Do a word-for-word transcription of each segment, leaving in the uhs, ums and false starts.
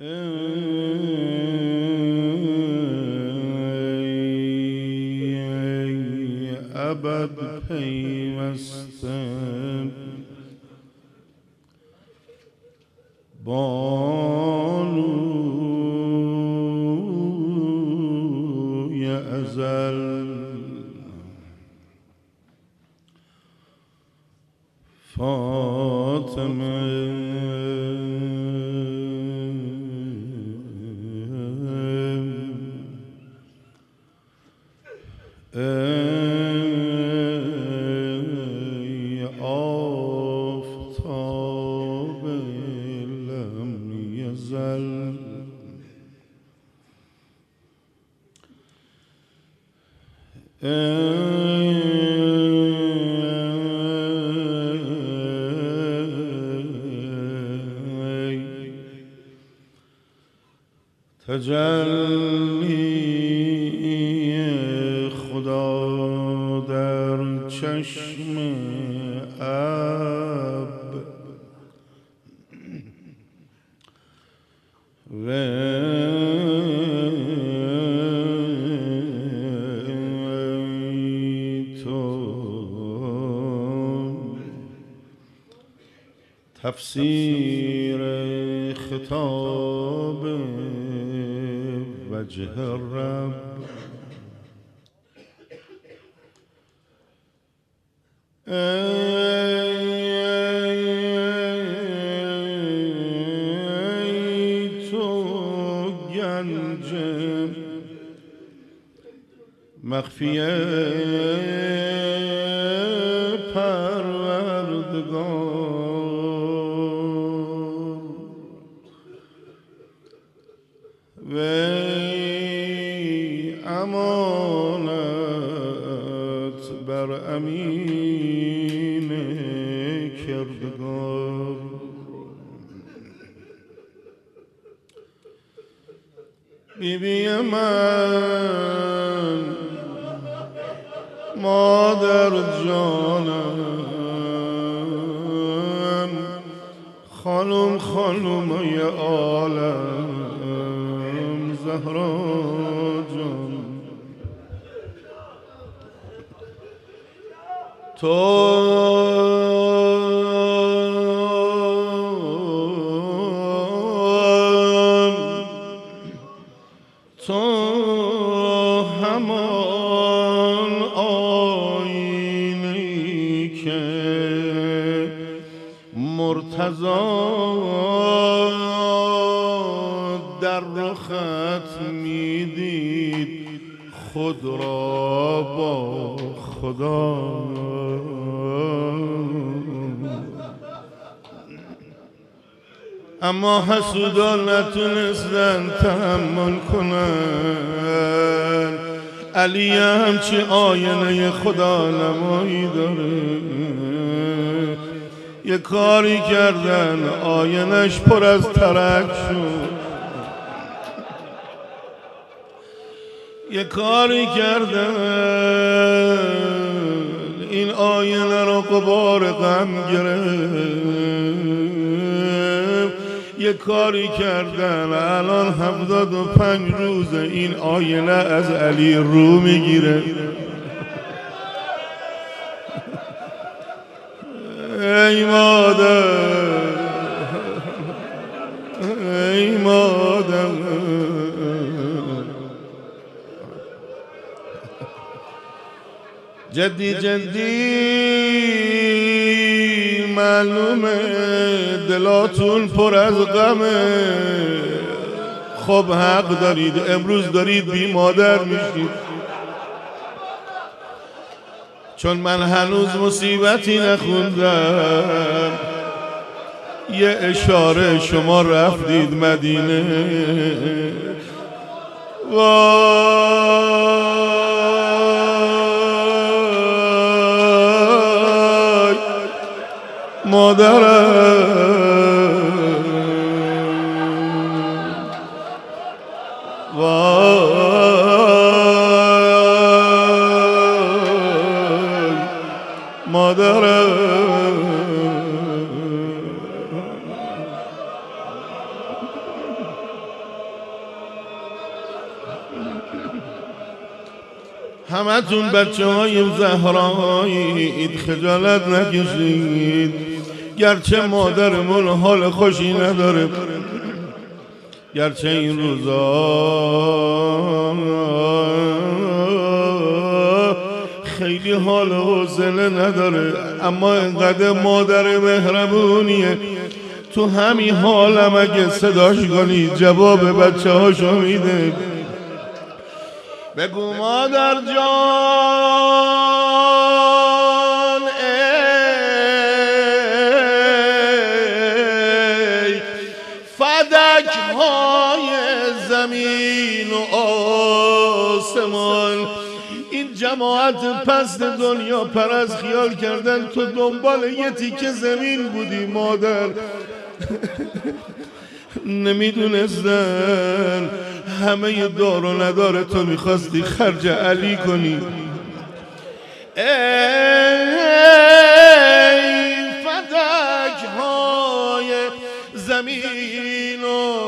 ای ابد پیوسته بانوی ازل فاطمه ای آفتاب لم یزل تجلی خدا در چشم اب و تو تفسیر خطاب وجه الرب ای تو گنج مخفی پروردگار وی امانت بر امین کردگار بی بی من مادر جانم خانم خانم ی عالم زهرا جان تو تو همان آینه‌ای که مرتضی در رخت میدید خود را با خدا اما حسودان نتونستن تحمل کنن علی همچی آینه خدا نمایی داره یه کاری کردن آینش پر از ترک شد یه کاری کردن این آینه رو غبار غم گرفت یه کاری کردن الان هفتاد و پنج روز این آینه از علی رو میگیره ای مادر ای مادر جدی جدی معلومه دلاتون پر از غمه خب حق دارید امروز دارید بی مادر میشید چون من هنوز مصیبتی نخوندم یه اشاره شما رفتید مدینه وای مادرم وای مادرم همه تون بچه های زهرایید خجالت نکشید، گرچه مادرمون حال خوشی نداره، گرچه این روزا خیلی حال حوصله نداره، اما اینقدر مادر مهربونیه تو همین حالم اگه صداش کنی جواب بچه هاشو میده. بگو مادر جان ای فدک های زمین و آسمان، این جماعت پست دنیا پرست خیال کردن تو دنبال یه تیکه زمین بودی مادر، نمیدونستن همه دار و ندار تو میخواستی خرج علی کنی. ای فدک های زمین و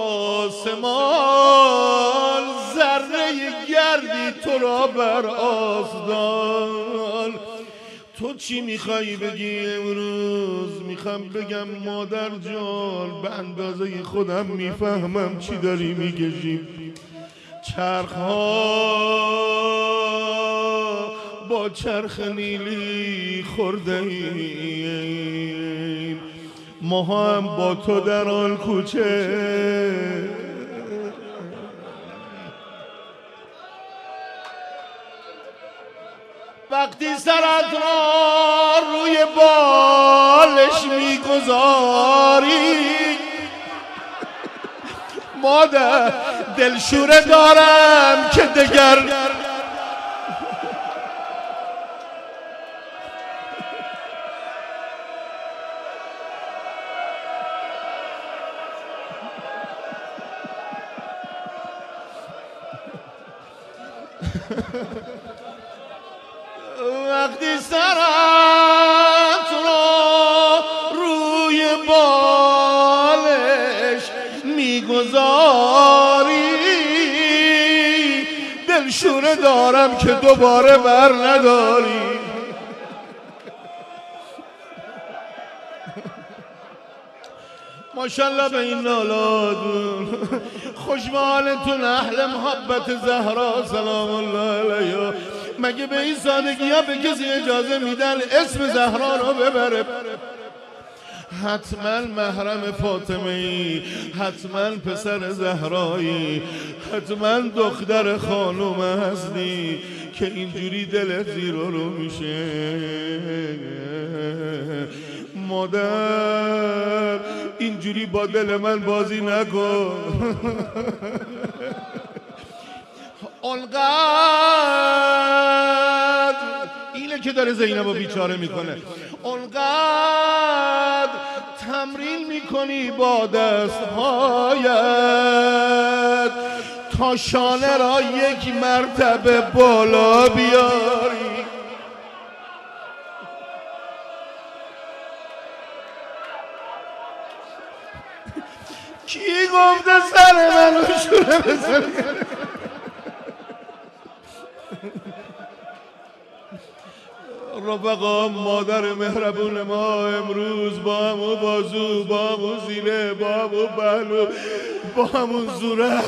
آسمان، ذره گردی تو را بر آسمان. تو چی میخوایی بگی امروز؟ میخوام بگم مادر جان به اندازه خودم میفهمم چی داری میکشی. چرخ ها با چرخ نیلی خورده ایم، ما هم با تو در آن کوچه وقتی سرت را روی بالش میگذاری مادر دلشوره دارم که دگر وقتی سرت را روی بالش میگذاری دلشوره دارم که دوباره بر نداری. ماشاءالله به این نالادون، خوشمالتون اهل محبت زهرا سلام الله علیها. مگه به این سادگی ها به کسی اجازه میدن اسم زهرا رو ببره؟ حتما محرم فاطمه ای، حتما پسر زهرایی، حتما دختر خانوم هستی که اینجوری دلت زیر رو میشه. مادر اینجوری با دل من بازی نکن. اونقدر اینه که داره زینبو بیچاره میکنه، اونقدر تمرین میکنی با دستهایت تا شانه را یک مرتبه بالا بیاری. کی گفته سر منو شوره بزنه؟ رفقا مادر مهربون ما امروز با همون بازو، با همون زیله، با همون بلو، با همون زوره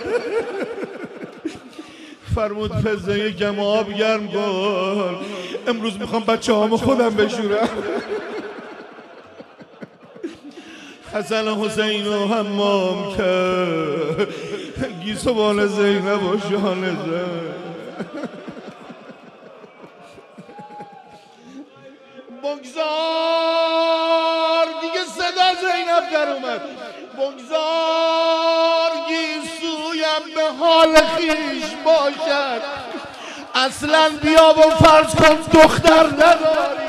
فرمود پزه یکم آب گرم کن، امروز میخوام بچه هامو خودم بشورم. حسن حسین و حمام کرد، گیسوان زینب و شانه زد. بگذار دیگه صدا زینب در اومد، بگذار گیسویم به حال خیش باشد، اصلا بیا و فرض کن دختر نداری.